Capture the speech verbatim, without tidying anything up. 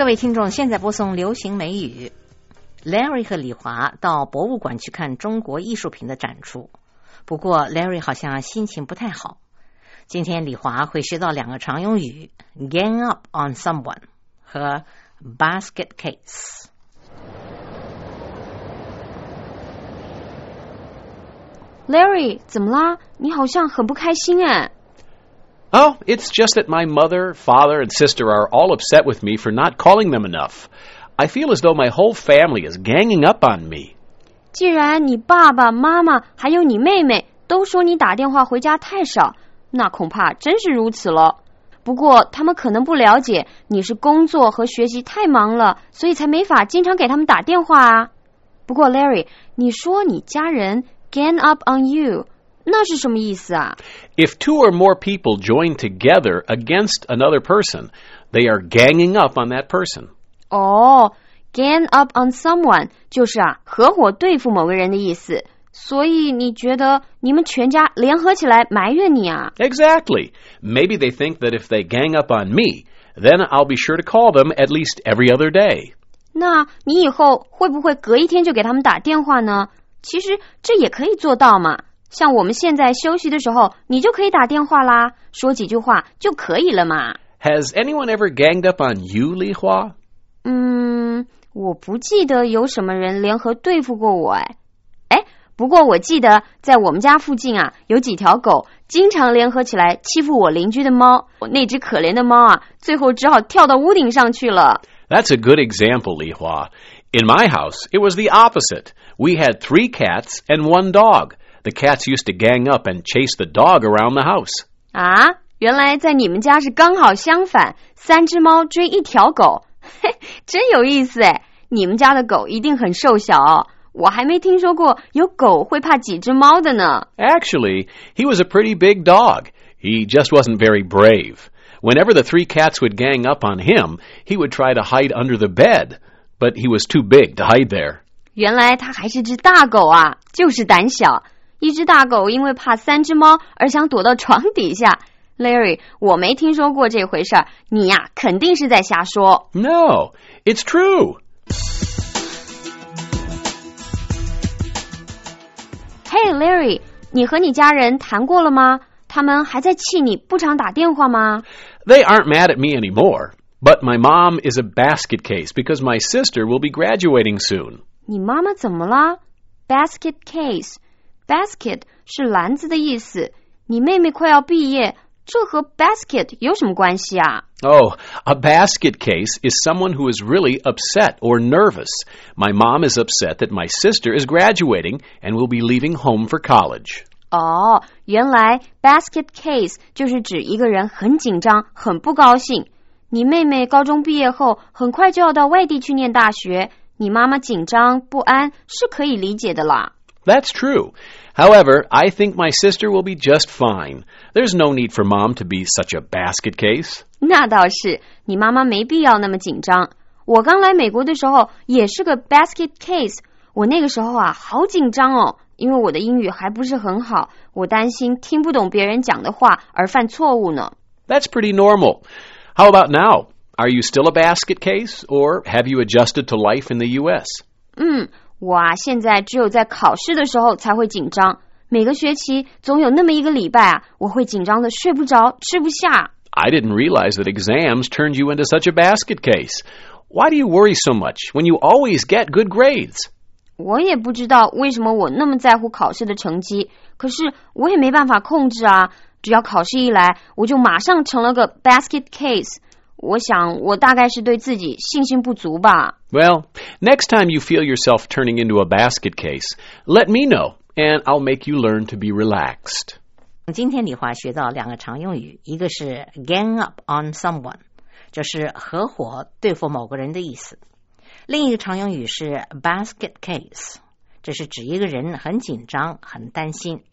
各位听众，现在播送流行美语。Larry 和李华到博物馆去看中国艺术品的展出，不过 Larry 好像心情不太好。今天李华会学到两个常用语 gang up on someone 和 basket case。 Larry 怎么啦？你好像很不开心哎。 Oh, it's just that my mother, father, and sister are all upset with me for not calling them enough. I feel as though my whole family is ganging up on me. 既然你爸爸妈妈还有你妹妹都说你打电话回家太少，那恐怕真是如此了。不过他们可能不了解你是工作和学习太忙了，所以才没法经常给他们打电话啊。不过 Larry， 你说你家人 gang up on you，那是什么意思啊？ If two or more people join together against another person, they are ganging up on that person. 哦、oh, gang up on someone 就是啊，合伙对付某个人的意思。所以你觉得你们全家联合起来埋怨你啊？ Exactly. Maybe they think that if they gang up on me, then I'll be sure to call them at least every other day. 那你以后会不会隔一天就给他们打电话呢？其实这也可以做到嘛。像我们现在休息的时候，你就可以打电话啦，说几句话就可以了嘛。 Has anyone ever ganged up on you, Li Hua? 嗯，我不记得有什么人联合对付过我哎。哎，不过我记得在我们家附近啊，有几条狗经常联合起来欺负我邻居的猫，那只可怜的猫啊，最后只好跳到屋顶上去了。 That's a good example, Li Hua. In my house, it was the opposite. We had three cats and one dog.The cats used to gang up and chase the dog around the house. 啊，原来在你们家是刚好相反，三只猫追一条狗，嘿，真有意思哎！你们家的狗一定很瘦小哦，我还没听说过有狗会怕几只猫的呢。 Actually, he was a pretty big dog. He just wasn't very brave. Whenever the three cats would gang up on him, he would try to hide under the bed, but he was too big to hide there. 原来他还是只大狗啊，就是胆小。一只大狗因为怕三只猫而想躲到床底下。 Larry， 我没听说过这回事儿，你呀肯定是在瞎说。 No, it's true. Hey Larry， 你和你家人谈过了吗？他们还在气你不常打电话吗？ They aren't mad at me anymore, but my mom is a basket case because my sister will be graduating soon. 你妈妈怎么了？ Basket case。Basket 是篮子的意思，你妹妹快要毕业，这和 basket 有什么关系啊？ Oh, a basket case is someone who is really upset or nervous. My mom is upset that my sister is graduating and will be leaving home for college. 哦，原来 basket case 就是指一个人很紧張，很不高興。你妹妹高中畢業後，很快就要到外地去念大學，你媽媽緊張不安是可以理解的啦。 That's true. However, I think my sister will be just fine. There's no need for Mom to be such a basket case. 那倒是，你妈妈没必要那么紧张。我刚来美国的时候也是个 basket case。我那个时候啊，好紧张哦，因为我的英语还不是很好，我担心听不懂别人讲的话而犯错误呢。 That's pretty normal. How about now? Are you still a basket case, or have you adjusted to life in the U S? 嗯。我啊，现在只有在考试的时候才会紧张。每个学期总有那么一个礼拜啊，我会紧张的睡不着，吃不下。 I didn't realize that exams turned you into such a basket case. Why do you worry so much when you always get good grades? 我也不知道为什么我那么在乎考试的成绩，可是我也没办法控制啊。只要考试一来，我就马上成了个 basket case。我想我大概是对自己信心不足吧。 Well, next time you feel yourself turning into a basket case, let me know, and I'll make you learn to be relaxed. 今天李华学到两个常用语，一个是 gang up on someone， 就是合伙对付某个人的意思。另一个常用语是 basket case， 这是指一个人很紧张、很担心。